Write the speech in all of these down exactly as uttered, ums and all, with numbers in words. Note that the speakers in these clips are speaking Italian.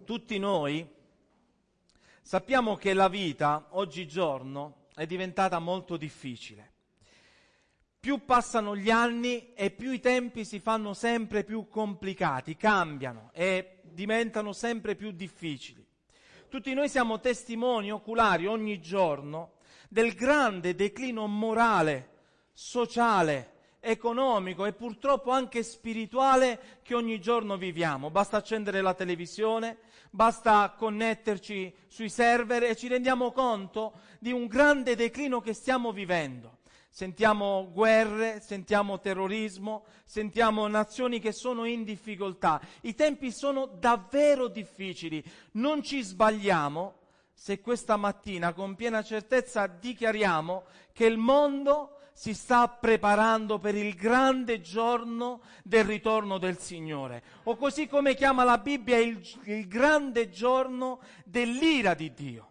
Tutti noi sappiamo che la vita oggigiorno è diventata molto difficile. Più passano gli anni e più i tempi si fanno sempre più complicati, cambiano e diventano sempre più difficili. Tutti noi siamo testimoni oculari ogni giorno del grande declino morale, sociale, economico e purtroppo anche spirituale che ogni giorno viviamo. Basta accendere la televisione, basta connetterci sui server e ci rendiamo conto di un grande declino che stiamo vivendo. Sentiamo guerre, sentiamo terrorismo, sentiamo nazioni che sono in difficoltà. I tempi sono davvero difficili. Non ci sbagliamo se questa mattina con piena certezza dichiariamo che il mondo si sta preparando per il grande giorno del ritorno del Signore, o così come chiama la Bibbia il, il grande giorno dell'ira di Dio.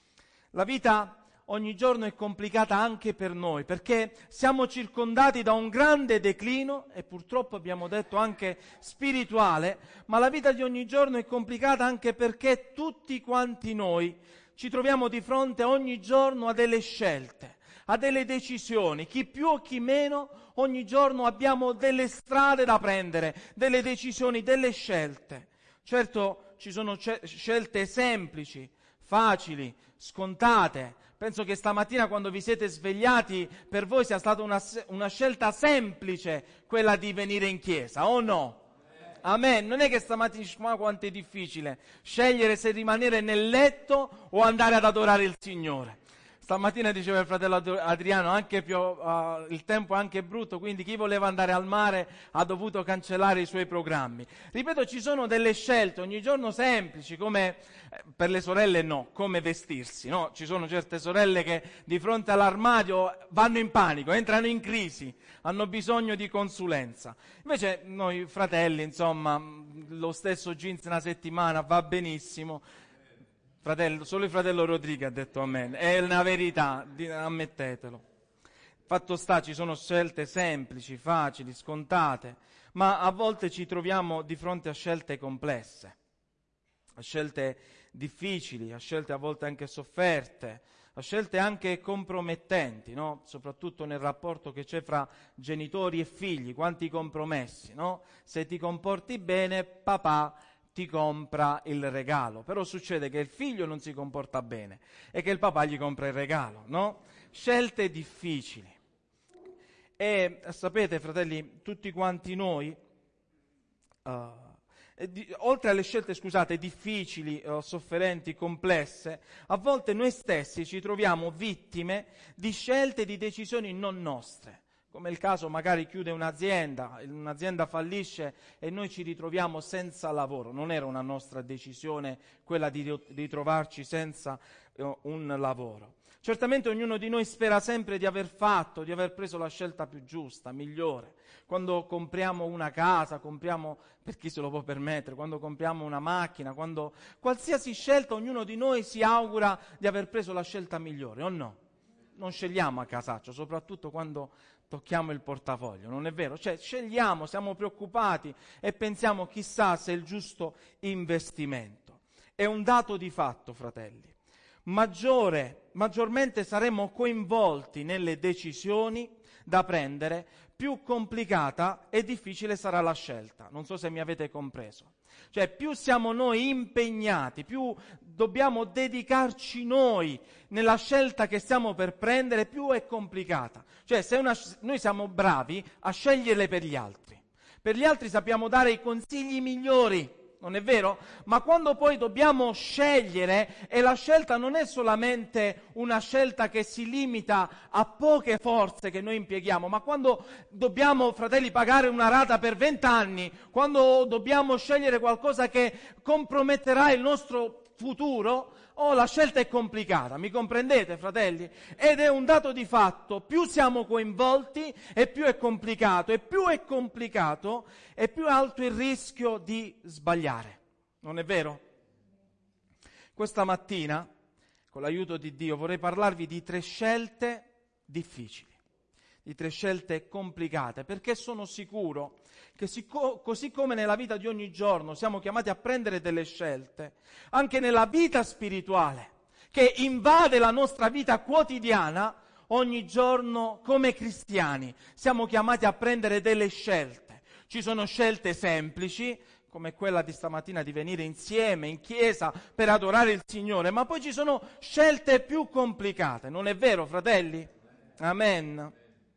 La vita ogni giorno è complicata anche per noi, perché siamo circondati da un grande declino, e purtroppo abbiamo detto anche spirituale, ma la vita di ogni giorno è complicata anche perché tutti quanti noi ci troviamo di fronte ogni giorno a delle scelte, a delle decisioni, chi più o chi meno, ogni giorno abbiamo delle strade da prendere, delle decisioni, delle scelte. Certo, ci sono ce- scelte semplici, facili, scontate. Penso che stamattina quando vi siete svegliati per voi sia stata una, una scelta semplice quella di venire in chiesa, o no? Amen. Non è che stamattina, ma quanto è difficile scegliere se rimanere nel letto o andare ad adorare il Signore. Stamattina diceva il fratello Adriano, anche più, uh, il tempo è anche brutto, quindi chi voleva andare al mare ha dovuto cancellare i suoi programmi. Ripeto, ci sono delle scelte ogni giorno semplici, come eh, per le sorelle no, come vestirsi, no? Ci sono certe sorelle che di fronte all'armadio vanno in panico, entrano in crisi, hanno bisogno di consulenza. Invece noi fratelli, insomma, lo stesso jeans una settimana va benissimo. Fratello, solo il fratello Rodrigo ha detto amen, è una verità, ammettetelo. Fatto sta, ci sono scelte semplici, facili, scontate, ma a volte ci troviamo di fronte a scelte complesse, a scelte difficili, a scelte a volte anche sofferte, a scelte anche compromettenti, no? Soprattutto nel rapporto che c'è fra genitori e figli, quanti compromessi, no? Se ti comporti bene, papà ti compra il regalo, però succede che il figlio non si comporta bene e che il papà gli compra il regalo, no? Scelte difficili. E sapete, fratelli, tutti quanti noi, uh, di, oltre alle scelte, scusate, difficili, uh, sofferenti, complesse, a volte noi stessi ci troviamo vittime di scelte e di decisioni non nostre. Come il caso magari chiude un'azienda, un'azienda fallisce e noi ci ritroviamo senza lavoro. Non era una nostra decisione quella di ritrovarci senza eh, un lavoro. Certamente ognuno di noi spera sempre di aver fatto, di aver preso la scelta più giusta, migliore. Quando compriamo una casa, compriamo, per chi se lo può permettere, quando compriamo una macchina, quando qualsiasi scelta ognuno di noi si augura di aver preso la scelta migliore, o no? Non scegliamo a casaccio, soprattutto quando tocchiamo il portafoglio, non è vero? Cioè scegliamo, siamo preoccupati e pensiamo chissà se è il giusto investimento. È un dato di fatto, fratelli. Maggiore, maggiormente saremo coinvolti nelle decisioni da prendere, più complicata e difficile sarà la scelta. Non so se mi avete compreso. Cioè più siamo noi impegnati, più dobbiamo dedicarci noi nella scelta che stiamo per prendere, più è complicata. Cioè se una, noi siamo bravi a sceglierle per gli altri. Per gli altri sappiamo dare i consigli migliori, non è vero? Ma quando poi dobbiamo scegliere, e la scelta non è solamente una scelta che si limita a poche forze che noi impieghiamo, ma quando dobbiamo, fratelli, pagare una rata per vent'anni, quando dobbiamo scegliere qualcosa che comprometterà il nostro futuro, oh, la scelta è complicata, mi comprendete, fratelli? Ed è un dato di fatto, più siamo coinvolti e più è complicato, e più è complicato e più è alto il rischio di sbagliare, non è vero? Questa mattina, con l'aiuto di Dio, vorrei parlarvi di tre scelte difficili, di tre scelte complicate, perché sono sicuro che sic- così come nella vita di ogni giorno siamo chiamati a prendere delle scelte, anche nella vita spirituale, che invade la nostra vita quotidiana, ogni giorno come cristiani siamo chiamati a prendere delle scelte. Ci sono scelte semplici, come quella di stamattina di venire insieme in chiesa per adorare il Signore, ma poi ci sono scelte più complicate, non è vero, fratelli? Amen.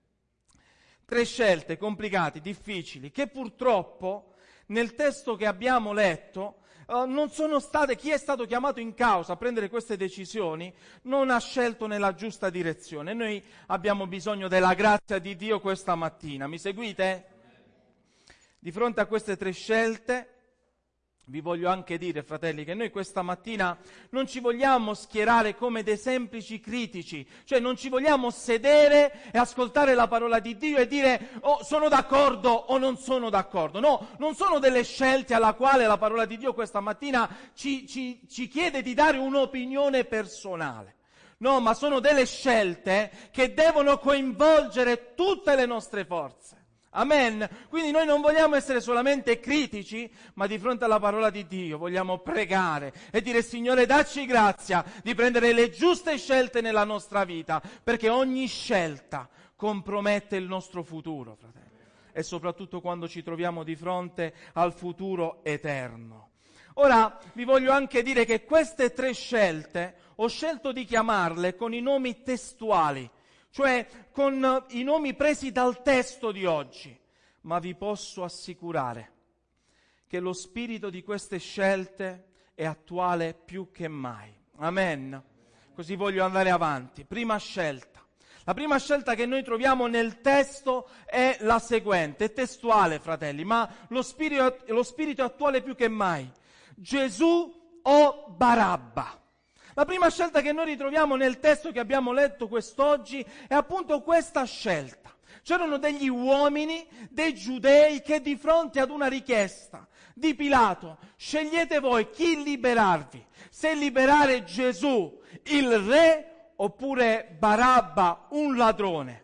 Tre scelte complicate, difficili, che purtroppo nel testo che abbiamo letto uh, non sono state, chi è stato chiamato in causa a prendere queste decisioni non ha scelto nella giusta direzione. Noi abbiamo bisogno della grazia di Dio questa mattina, mi seguite? Di fronte a queste tre scelte vi voglio anche dire, fratelli, che noi questa mattina non ci vogliamo schierare come dei semplici critici, cioè non ci vogliamo sedere e ascoltare la parola di Dio e dire oh, sono d'accordo o non sono d'accordo. No, non sono delle scelte alla quale la parola di Dio questa mattina ci, ci, ci chiede di dare un'opinione personale. No, ma sono delle scelte che devono coinvolgere tutte le nostre forze. Amen. Quindi noi non vogliamo essere solamente critici, ma di fronte alla parola di Dio vogliamo pregare e dire Signore dacci grazia di prendere le giuste scelte nella nostra vita, perché ogni scelta compromette il nostro futuro, fratelli, e soprattutto quando ci troviamo di fronte al futuro eterno. Ora vi voglio anche dire che queste tre scelte ho scelto di chiamarle con i nomi testuali, cioè con i nomi presi dal testo di oggi, ma vi posso assicurare che lo spirito di queste scelte è attuale più che mai. Amen. Così voglio andare avanti. Prima scelta. La prima scelta che noi troviamo nel testo è la seguente, è testuale, fratelli, ma lo spirito, lo spirito è attuale più che mai. Gesù o Barabba? La prima scelta che noi ritroviamo nel testo che abbiamo letto quest'oggi è appunto questa scelta. C'erano degli uomini, dei giudei, che di fronte ad una richiesta di Pilato, scegliete voi chi liberarvi, se liberare Gesù, il re, oppure Barabba, un ladrone.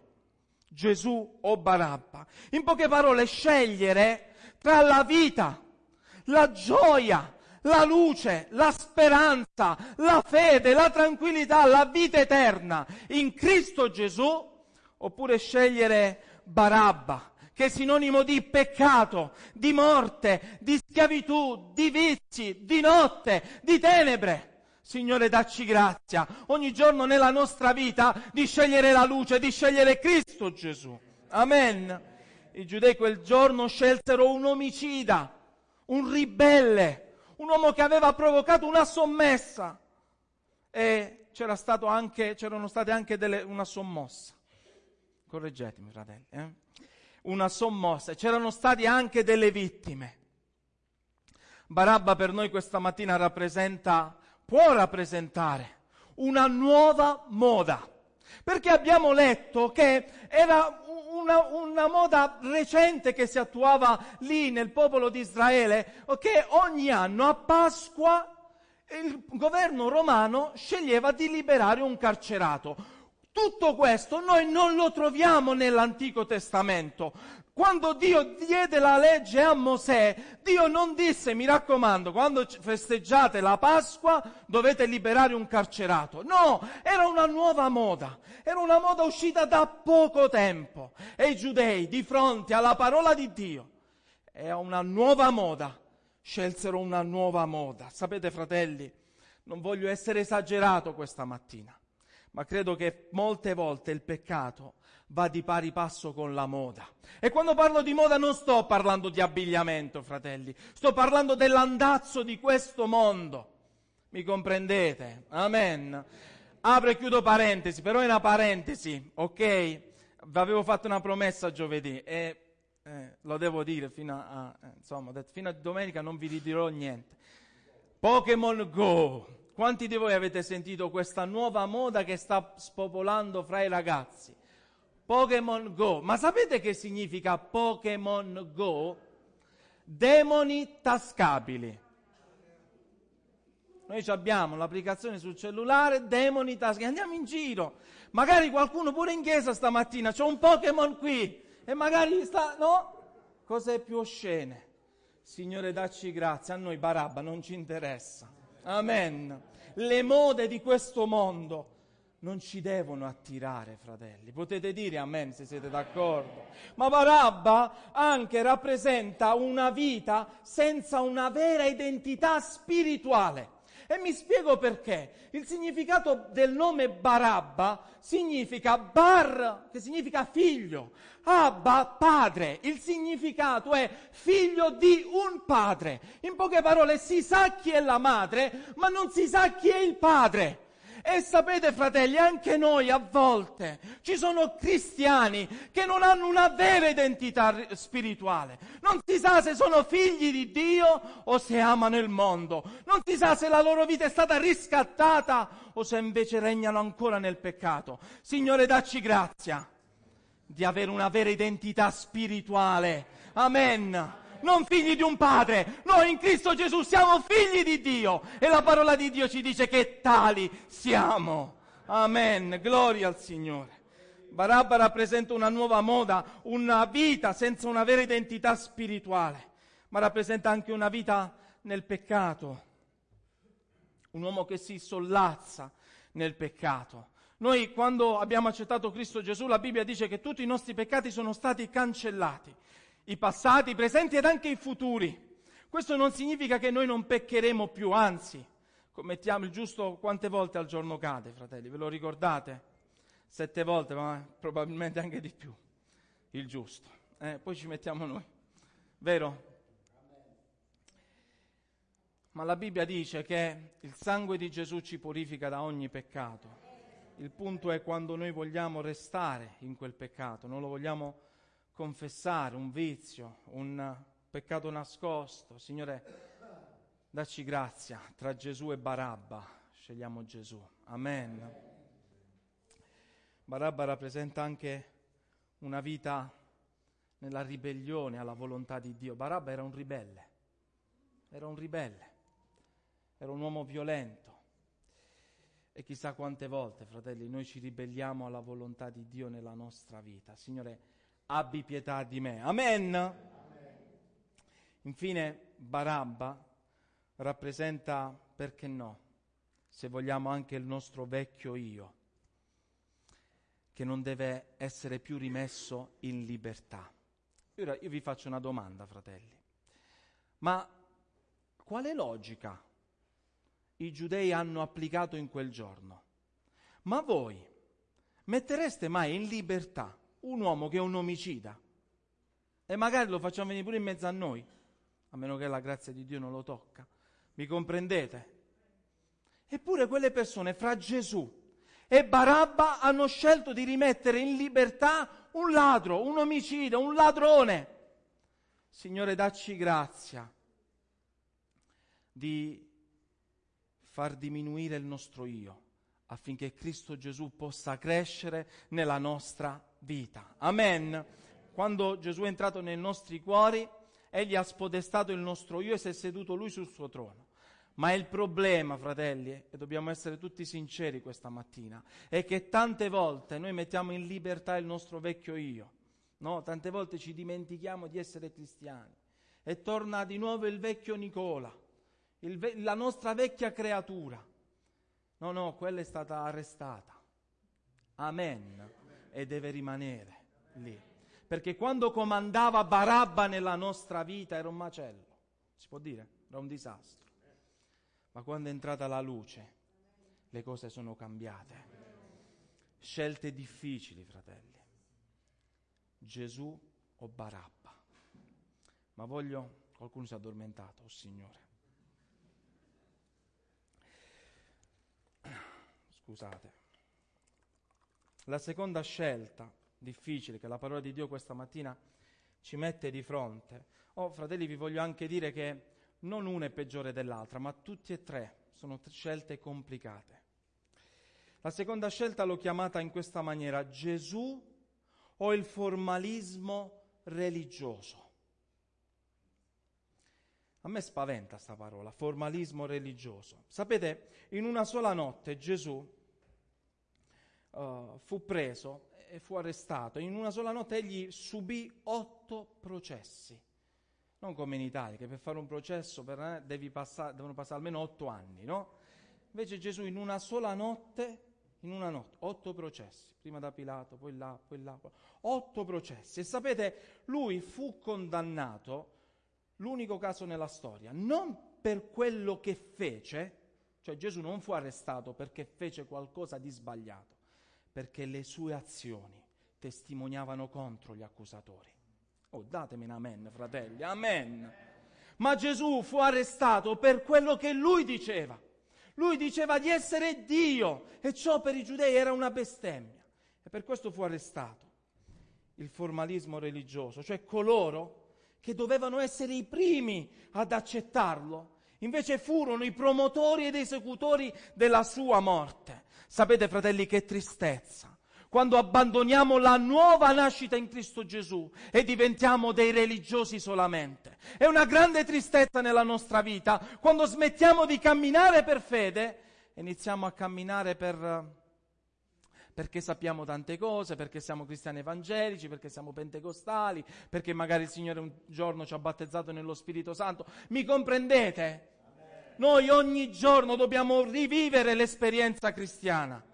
Gesù o Barabba. In poche parole, scegliere tra la vita, la gioia, la luce, la speranza, la fede, la tranquillità, la vita eterna in Cristo Gesù, oppure scegliere Barabba, che è sinonimo di peccato, di morte, di schiavitù, di vizi, di notte, di tenebre. Signore, dacci grazia ogni giorno nella nostra vita di scegliere la luce, di scegliere Cristo Gesù. Amen. I giudei quel giorno scelsero un omicida, un ribelle, un uomo che aveva provocato una sommessa, e c'era stato anche, c'erano state anche delle, una sommossa, correggetemi fratelli, eh? una sommossa, c'erano state anche delle vittime. Barabba per noi questa mattina rappresenta, può rappresentare una nuova moda, perché abbiamo letto che era una, una moda recente che si attuava lì nel popolo di Israele, che ogni anno a Pasqua il governo romano sceglieva di liberare un carcerato. Tutto questo noi non lo troviamo nell'Antico Testamento. Quando Dio diede la legge a Mosè, Dio non disse, mi raccomando, quando festeggiate la Pasqua dovete liberare un carcerato. No, era una nuova moda, era una moda uscita da poco tempo. E i giudei, di fronte alla parola di Dio e a una nuova moda, scelsero una nuova moda. Sapete, fratelli, non voglio essere esagerato questa mattina, ma credo che molte volte il peccato va di pari passo con la moda. E quando parlo di moda non sto parlando di abbigliamento, fratelli, sto parlando dell'andazzo di questo mondo. Mi comprendete? Amen. Apro e chiudo parentesi, però è una parentesi, ok? Vi avevo fatto una promessa giovedì e eh, lo devo dire fino a, eh, insomma, fino a domenica non vi dirò niente. Pokémon Go. Quanti di voi avete sentito questa nuova moda che sta spopolando fra i ragazzi? Pokémon Go. Ma sapete che significa Pokémon Go? Demoni tascabili. Noi ci abbiamo l'applicazione sul cellulare, demoni, tasche, andiamo in giro. Magari qualcuno pure in chiesa stamattina, c'è un Pokémon qui, e magari sta, no? Cose più oscene. Signore, dacci grazia, a noi Barabba non ci interessa. Amen. Le mode di questo mondo non ci devono attirare, fratelli. Potete dire amen se siete d'accordo. Ma Barabba anche rappresenta una vita senza una vera identità spirituale. E mi spiego perché. Il significato del nome Barabba significa bar, che significa figlio, Abba, padre. Il significato è figlio di un padre. In poche parole, si sa chi è la madre, ma non si sa chi è il padre. E sapete, fratelli, anche noi a volte ci sono cristiani che non hanno una vera identità spirituale. Non si sa se sono figli di Dio o se amano il mondo. Non si sa se la loro vita è stata riscattata o se invece regnano ancora nel peccato. Signore, dacci grazia di avere una vera identità spirituale. Amen. Non figli di un padre, noi in Cristo Gesù siamo figli di Dio e la parola di Dio ci dice che tali siamo. Amen, gloria al Signore. Barabba rappresenta una nuova moda, una vita senza una vera identità spirituale, ma rappresenta anche una vita nel peccato, un uomo che si sollazza nel peccato. Noi quando abbiamo accettato Cristo Gesù, la Bibbia dice che tutti i nostri peccati sono stati cancellati. I passati, i presenti ed anche i futuri. Questo non significa che noi non peccheremo più, anzi, commettiamo il giusto quante volte al giorno cade, fratelli, ve lo ricordate? Sette volte, ma probabilmente anche di più, il giusto. Eh, poi ci mettiamo noi, vero? Ma la Bibbia dice che il sangue di Gesù ci purifica da ogni peccato. Il punto è quando noi vogliamo restare in quel peccato, non lo vogliamo confessare, un vizio, un peccato nascosto. Signore, dacci grazia, tra Gesù e Barabba scegliamo Gesù. Amen. Barabba rappresenta anche una vita nella ribellione alla volontà di Dio. Barabba era un ribelle, era un ribelle, era un uomo violento. E chissà quante volte, fratelli, noi ci ribelliamo alla volontà di Dio nella nostra vita. Signore, abbi pietà di me. Amen. Amen. Infine, Barabba rappresenta, perché no, se vogliamo anche il nostro vecchio io, che non deve essere più rimesso in libertà. Ora io vi faccio una domanda, fratelli. Ma quale logica i giudei hanno applicato in quel giorno? Ma voi mettereste mai in libertà un uomo che è un omicida? E magari lo facciamo venire pure in mezzo a noi, a meno che la grazia di Dio non lo tocca. Mi comprendete? Eppure quelle persone fra Gesù e Barabba hanno scelto di rimettere in libertà un ladro, un omicida, un ladrone. Signore, dacci grazia di far diminuire il nostro io, affinché Cristo Gesù possa crescere nella nostra vita. Amen. Quando Gesù è entrato nei nostri cuori, Egli ha spodestato il nostro io e si è seduto Lui sul suo trono. Ma il problema, fratelli, e dobbiamo essere tutti sinceri questa mattina, è che tante volte noi mettiamo in libertà il nostro vecchio io, no? Tante volte ci dimentichiamo di essere cristiani e torna di nuovo il vecchio Nicola, il ve- la nostra vecchia creatura. No, no, quella è stata arrestata. Amen. E deve rimanere lì. Perché quando comandava Barabba nella nostra vita era un macello, si può dire, era un disastro. Ma quando è entrata la luce, le cose sono cambiate. Scelte difficili, fratelli. Gesù o Barabba? Ma voglio... Qualcuno si è addormentato, oh Signore. Scusate. La seconda scelta difficile che la parola di Dio questa mattina ci mette di fronte. Oh, fratelli, vi voglio anche dire che non una è peggiore dell'altra, ma tutte e tre sono scelte complicate. La seconda scelta l'ho chiamata in questa maniera: Gesù o il formalismo religioso. A me spaventa sta parola, formalismo religioso. Sapete, in una sola notte Gesù uh, fu preso e fu arrestato. In una sola notte egli subì otto processi. Non come in Italia, che per fare un processo per, eh, devi passare, devono passare almeno otto anni, no? Invece Gesù in una sola notte, in una notte, otto processi. Prima da Pilato, poi là, poi là, poi... otto processi. E sapete, lui fu condannato, l'unico caso nella storia, non per quello che fece, cioè Gesù non fu arrestato perché fece qualcosa di sbagliato, perché le sue azioni testimoniavano contro gli accusatori. Oh, datemi un amen, fratelli, amen. Ma Gesù fu arrestato per quello che lui diceva. Lui diceva di essere Dio e ciò per i giudei era una bestemmia. E per questo fu arrestato. Il formalismo religioso, cioè coloro che dovevano essere i primi ad accettarlo, invece furono i promotori ed esecutori della sua morte. Sapete, fratelli, che tristezza quando abbandoniamo la nuova nascita in Cristo Gesù e diventiamo dei religiosi solamente. È una grande tristezza nella nostra vita quando smettiamo di camminare per fede e iniziamo a camminare per, perché sappiamo tante cose, perché siamo cristiani evangelici, perché siamo pentecostali, perché magari il Signore un giorno ci ha battezzato nello Spirito Santo. Mi comprendete? Amen. Noi ogni giorno dobbiamo rivivere l'esperienza cristiana.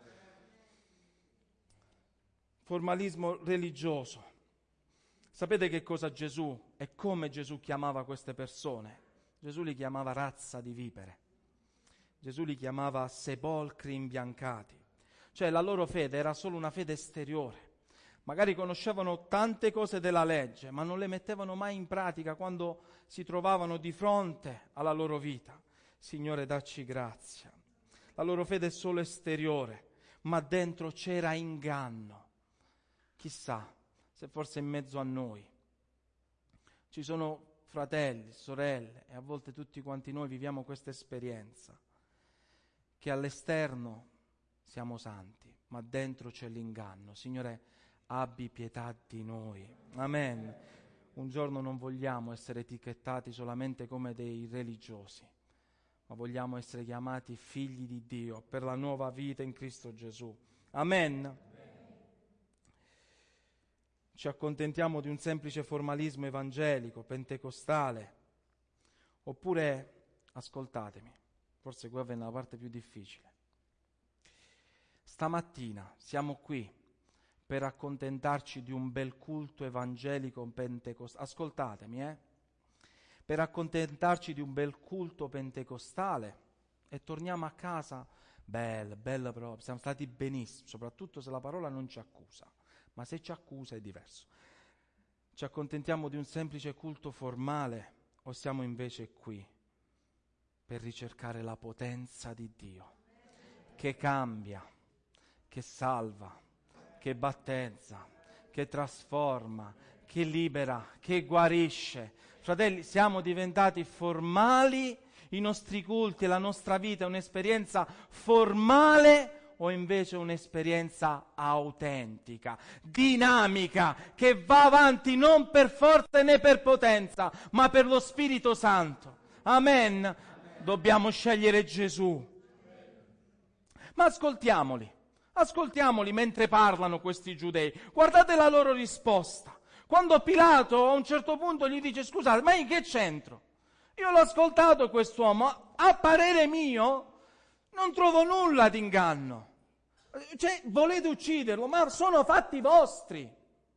Formalismo religioso. Sapete che cosa Gesù e come Gesù chiamava queste persone? Gesù li chiamava razza di vipere. Gesù li chiamava sepolcri imbiancati. Cioè la loro fede era solo una fede esteriore. Magari conoscevano tante cose della legge, ma non le mettevano mai in pratica quando si trovavano di fronte alla loro vita. Signore, dacci grazia. La loro fede è solo esteriore, ma dentro c'era inganno. Chissà se forse in mezzo a noi ci sono fratelli, sorelle e a volte tutti quanti noi viviamo questa esperienza che all'esterno siamo santi, ma dentro c'è l'inganno. Signore, abbi pietà di noi. Amen. Un giorno non vogliamo essere etichettati solamente come dei religiosi, ma vogliamo essere chiamati figli di Dio per la nuova vita in Cristo Gesù. Amen. Ci accontentiamo di un semplice formalismo evangelico, pentecostale, oppure, ascoltatemi, forse qua viene la parte più difficile. Stamattina siamo qui per accontentarci di un bel culto evangelico pentecostale. Ascoltatemi, eh? Per accontentarci di un bel culto pentecostale e torniamo a casa, bella, bella proprio, siamo stati benissimo, soprattutto se la parola non ci accusa. Ma se ci accusa è diverso. Ci accontentiamo di un semplice culto formale o siamo invece qui per ricercare la potenza di Dio che cambia, che salva, che battezza, che trasforma, che libera, che guarisce. Fratelli, siamo diventati formali, i nostri culti, la nostra vita è un'esperienza formale o invece un'esperienza autentica, dinamica, che va avanti non per forza né per potenza, ma per lo Spirito Santo. Amen. Amen. Dobbiamo scegliere Gesù. Ma ascoltiamoli, ascoltiamoli mentre parlano questi giudei. Guardate la loro risposta. Quando Pilato a un certo punto gli dice: scusate, ma in che c'entro? Io l'ho ascoltato quest'uomo, a parere mio non trovo nulla di inganno. Cioè, volete ucciderlo, ma sono fatti vostri.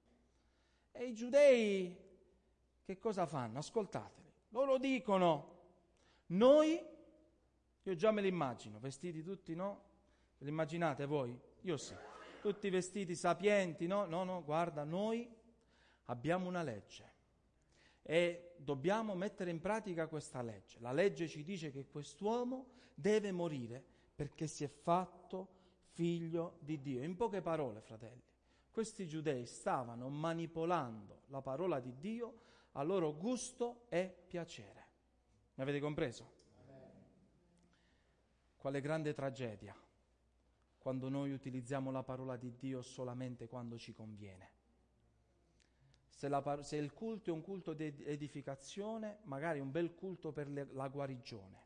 E i giudei che cosa fanno? Ascoltateli. Loro dicono: noi, io già me li immagino, vestiti tutti, no? Ve li immaginate voi? Io sì. Tutti vestiti sapienti, no? No, no, guarda, noi abbiamo una legge e dobbiamo mettere in pratica questa legge. La legge ci dice che quest'uomo deve morire perché si è fatto figlio di Dio. In poche parole, fratelli, questi giudei stavano manipolando la parola di Dio a loro gusto e piacere. Mi avete compreso? Amen. Quale grande tragedia quando noi utilizziamo la parola di Dio solamente quando ci conviene. Se, la, se il culto è un culto di edificazione, magari un bel culto per le, la guarigione.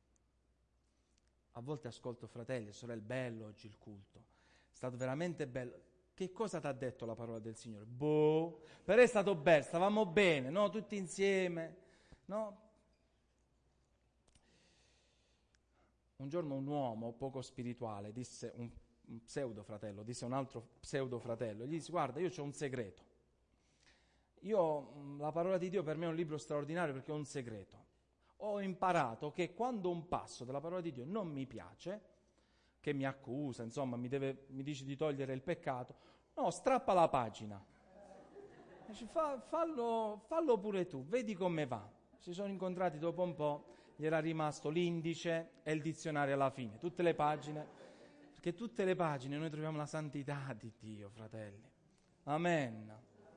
A volte ascolto fratelli e sorelle, bello oggi il culto, è stato veramente bello. Che cosa ti ha detto la parola del Signore? Boh, però è stato bello, stavamo bene, no? Tutti insieme, no? Un giorno un uomo poco spirituale disse, un, un pseudo fratello, disse a un altro pseudo fratello, gli disse: guarda, io ho un segreto. Io, la parola di Dio per me è un libro straordinario perché è un segreto. Ho imparato che quando un passo della parola di Dio non mi piace, che mi accusa, insomma, mi, deve, mi dice di togliere il peccato, no, strappa la pagina. Dice, fa, fallo, fallo pure tu, vedi come va. Si sono incontrati dopo un po', gli era rimasto l'indice e il dizionario alla fine, tutte le pagine, perché tutte le pagine noi troviamo la santità di Dio, fratelli. Amen.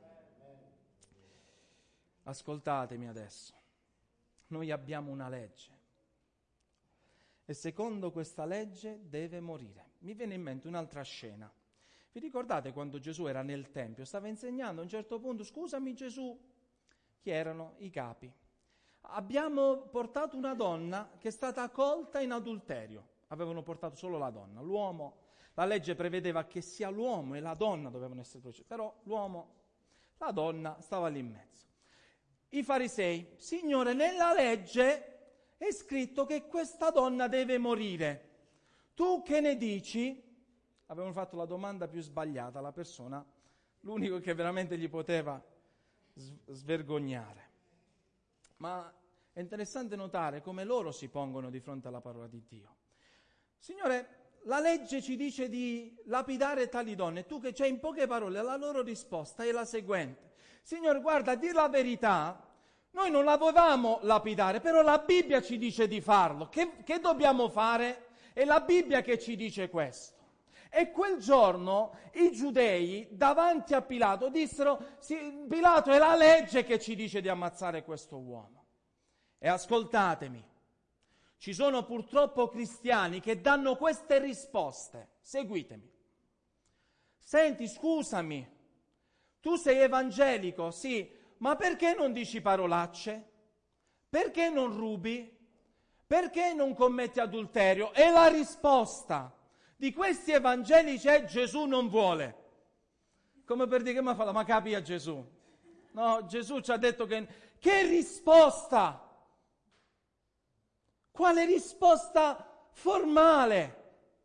Ascoltatemi adesso, noi abbiamo una legge e secondo questa legge deve morire. Mi viene in mente un'altra scena. Vi ricordate quando Gesù era nel Tempio, stava insegnando, a un certo punto, scusami Gesù, chi erano? I capi. Abbiamo portato una donna che è stata colta in adulterio, avevano portato solo la donna, l'uomo, la legge prevedeva che sia l'uomo e la donna dovevano essere processati, però l'uomo, la donna stava lì in mezzo. I farisei, Signore, nella legge è scritto che questa donna deve morire. Tu che ne dici? Avevano fatto la domanda più sbagliata alla persona, l'unico che veramente gli poteva svergognare. Ma è interessante notare come loro si pongono di fronte alla parola di Dio. Signore, la legge ci dice di lapidare tali donne. Tu che c'è, in poche parole, la loro risposta è la seguente. Signore, guarda, a dire la verità, noi non la volevamo lapidare, però la Bibbia ci dice di farlo. Che, che dobbiamo fare? È la Bibbia che ci dice questo. E quel giorno i giudei davanti a Pilato dissero: sì, Pilato, è la legge che ci dice di ammazzare questo uomo. E ascoltatemi, ci sono purtroppo cristiani che danno queste risposte. Seguitemi. Senti, scusami, tu sei evangelico, sì, ma perché non dici parolacce? Perché non rubi? Perché non commetti adulterio? E la risposta di questi evangelici è: Gesù non vuole. Come per dire, che mi fa, ma capi a Gesù? No, Gesù ci ha detto che... Che risposta? Quale risposta formale?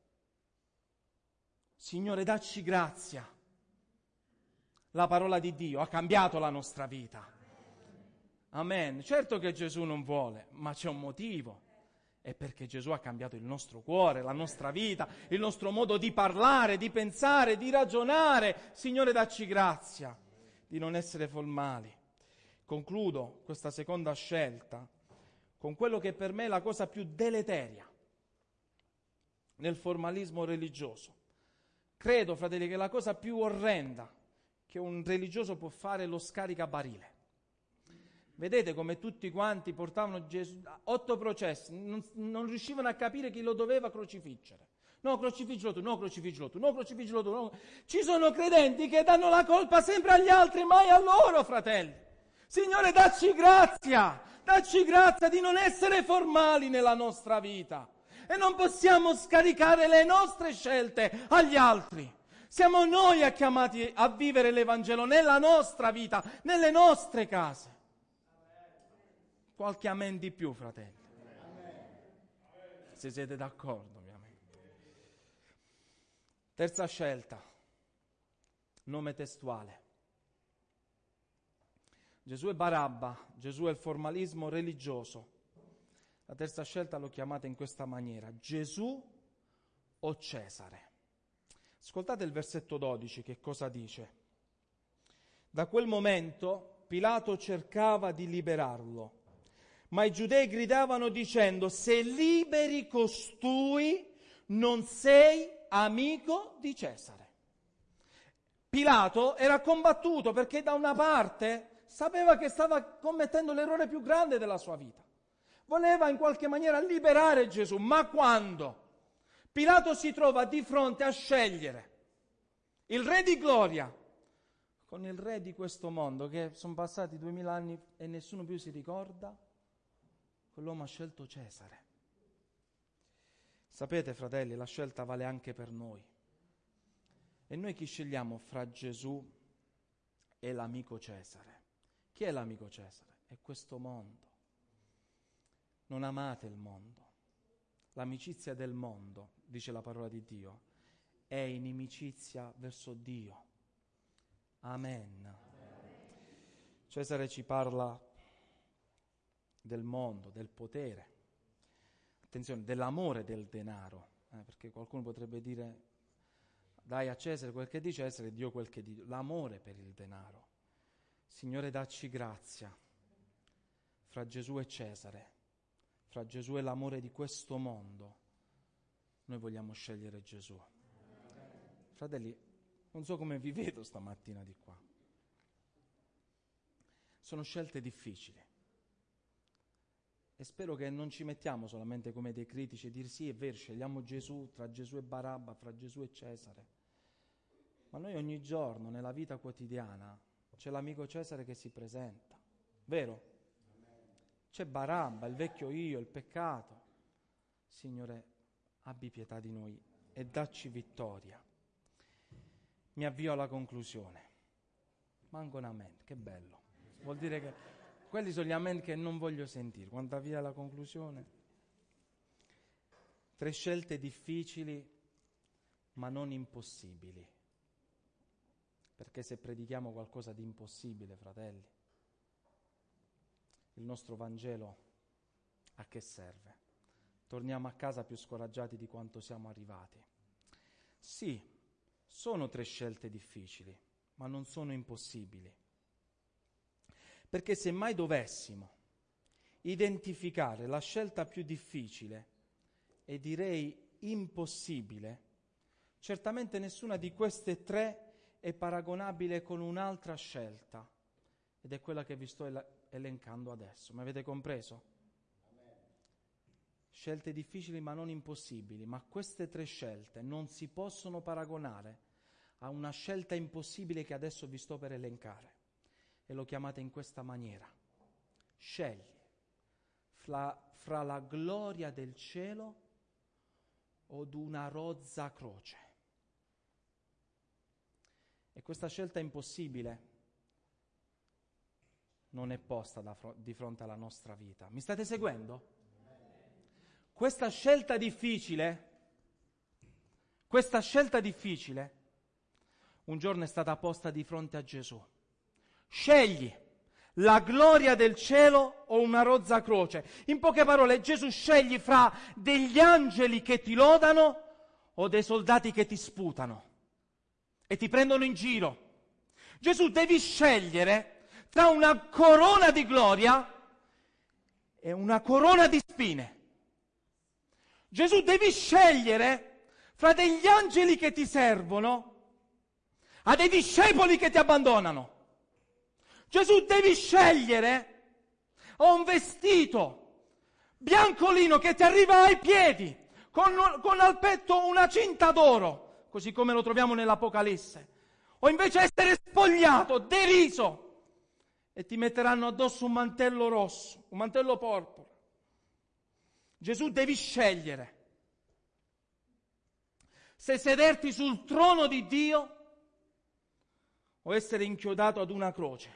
Signore, dacci grazia. La parola di Dio ha cambiato la nostra vita. Amen. Certo che Gesù non vuole, ma c'è un motivo. È perché Gesù ha cambiato il nostro cuore, la nostra vita, il nostro modo di parlare, di pensare, di ragionare. Signore, dacci grazia di non essere formali. Concludo questa seconda scelta con quello che per me è la cosa più deleteria nel formalismo religioso. Credo, fratelli, che la cosa più orrenda che un religioso può fare è lo scaricabarile. Vedete come tutti quanti portavano Gesù, otto processi, non, non riuscivano a capire chi lo doveva crocifiggere. No, crocifiggilo tu, no, crocifiggilo tu, no, crocifiggilo tu. No. Ci sono credenti che danno la colpa sempre agli altri, mai a loro, fratelli. Signore, dacci grazia, dacci grazia di non essere formali nella nostra vita. E non possiamo scaricare le nostre scelte agli altri. Siamo noi chiamati a vivere l'Evangelo nella nostra vita, nelle nostre case. Qualche amen di più, fratelli. Se siete d'accordo, ovviamente. Terza scelta, nome testuale. Gesù è Barabba, Gesù è il formalismo religioso. La terza scelta l'ho chiamata in questa maniera: Gesù o Cesare. Ascoltate il versetto dodici, che cosa dice. Da quel momento Pilato cercava di liberarlo, ma i giudei gridavano dicendo: se liberi costui non sei amico di Cesare. Pilato era combattuto perché da una parte sapeva che stava commettendo l'errore più grande della sua vita. Voleva in qualche maniera liberare Gesù, ma quando Pilato si trova di fronte a scegliere il re di gloria con il re di questo mondo, che sono passati duemila anni e nessuno più si ricorda, quell'uomo ha scelto Cesare. Sapete, fratelli, la scelta vale anche per noi. E noi chi scegliamo fra Gesù e l'amico Cesare? Chi è l'amico Cesare? È questo mondo. Non amate il mondo. L'amicizia del mondo, dice la parola di Dio, è inimicizia verso Dio. Amen. Amen. Cesare ci parla del mondo, del potere, attenzione, dell'amore del denaro, eh, perché qualcuno potrebbe dire dai a Cesare quel che è di Cesare e Dio quel che è di Dio. L'amore per il denaro. Signore, dacci grazia fra Gesù e Cesare, fra Gesù e l'amore di questo mondo. Noi vogliamo scegliere Gesù. Fratelli, non so come vi vedo stamattina di qua. Sono scelte difficili. E spero che non ci mettiamo solamente come dei critici e dire sì, è vero, scegliamo Gesù, tra Gesù e Barabba, fra Gesù e Cesare. Ma noi ogni giorno, nella vita quotidiana, c'è l'amico Cesare che si presenta. Vero? C'è Barabba, il vecchio io, il peccato. Signore, abbi pietà di noi e dacci vittoria. Mi avvio alla conclusione. Manco un amen, che bello. Vuol dire che quelli sono gli amen che non voglio sentire. Quando avvia alla conclusione. Tre scelte difficili, ma non impossibili. Perché se predichiamo qualcosa di impossibile, fratelli, il nostro Vangelo a che serve? Torniamo a casa più scoraggiati di quanto siamo arrivati. Sì, sono tre scelte difficili, ma non sono impossibili. Perché se mai dovessimo identificare la scelta più difficile e direi impossibile, certamente nessuna di queste tre è paragonabile con un'altra scelta, ed è quella che vi sto el- elencando adesso. Mi avete compreso? Amen. Scelte difficili ma non impossibili, ma queste tre scelte non si possono paragonare a una scelta impossibile che adesso vi sto per elencare. E lo chiamate in questa maniera. Scegli fra, fra la gloria del cielo o d'una rozza croce. E questa scelta impossibile non è posta da fro- di fronte alla nostra vita. Mi state seguendo? Questa scelta difficile, questa scelta difficile, un giorno è stata posta di fronte a Gesù. Scegli la gloria del cielo o una rozza croce. In poche parole, Gesù scegli fra degli angeli che ti lodano o dei soldati che ti sputano e ti prendono in giro. Gesù, devi scegliere tra una corona di gloria e una corona di spine. Gesù, devi scegliere fra degli angeli che ti servono a dei discepoli che ti abbandonano. Gesù, devi scegliere o un vestito biancolino che ti arriva ai piedi, con, con al petto una cinta d'oro, così come lo troviamo nell'Apocalisse, o invece essere spogliato, deriso, e ti metteranno addosso un mantello rosso, un mantello porpora. Gesù, devi scegliere se sederti sul trono di Dio o essere inchiodato ad una croce.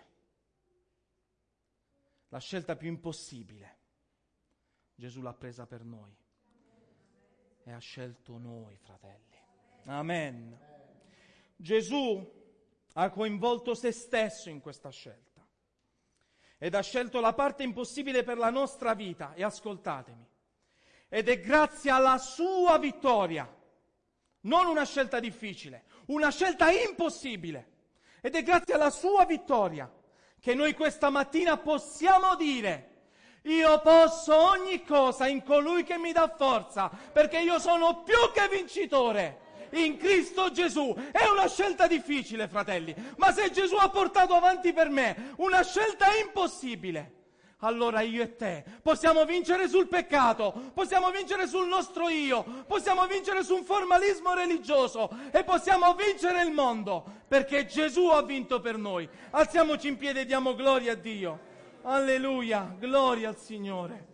La scelta più impossibile, Gesù l'ha presa per noi e ha scelto noi, fratelli. Amen. Gesù ha coinvolto se stesso in questa scelta ed ha scelto la parte impossibile per la nostra vita. E ascoltatemi, ed è grazie alla sua vittoria, non una scelta difficile, una scelta impossibile, ed è grazie alla sua vittoria che noi questa mattina possiamo dire: io posso ogni cosa in colui che mi dà forza, perché io sono più che vincitore in Cristo Gesù. È una scelta difficile, fratelli, ma se Gesù ha portato avanti per me una scelta impossibile, allora io e te possiamo vincere sul peccato, possiamo vincere sul nostro io, possiamo vincere su un formalismo religioso e possiamo vincere il mondo, perché Gesù ha vinto per noi. Alziamoci in piedi e diamo gloria a Dio. Alleluia, gloria al Signore.